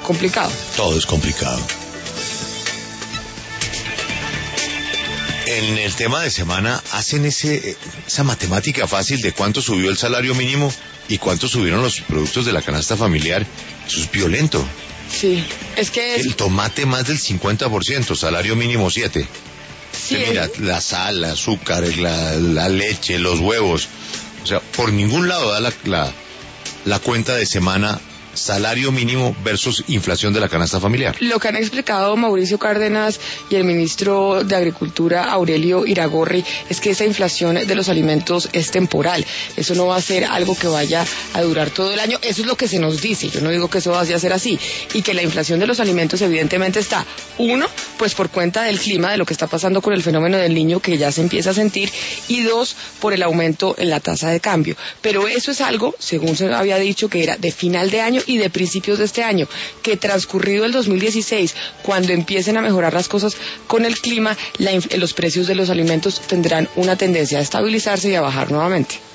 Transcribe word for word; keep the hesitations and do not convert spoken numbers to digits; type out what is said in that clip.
complicado. Todo es complicado. En el tema de semana hacen ese esa matemática fácil de cuánto subió el salario mínimo y cuánto subieron los productos de la canasta familiar. Eso es violento. Sí, es que es... El tomate más del cincuenta por ciento, salario mínimo siete. Sí, mira, es... la sal, el azúcar, la, la leche, los huevos. O sea, por ningún lado da la, la, la cuenta de semana salario mínimo versus inflación de la canasta familiar. Lo que han explicado Mauricio Cárdenas y el ministro de Agricultura, Aurelio Iragorri, es que esa inflación de los alimentos es temporal. Eso no va a ser algo que vaya a durar todo el año. Eso es lo que se nos dice. Yo no digo que eso vaya a ser así. Y que la inflación de los alimentos evidentemente está, uno, pues por cuenta del clima, de lo que está pasando con el fenómeno del Niño, que ya se empieza a sentir, y dos, por el aumento en la tasa de cambio. Pero eso es algo, según se había dicho, que era de final de año y de principios de este año, que transcurrido el dos mil dieciséis, cuando empiecen a mejorar las cosas con el clima, la, los precios de los alimentos tendrán una tendencia a estabilizarse y a bajar nuevamente.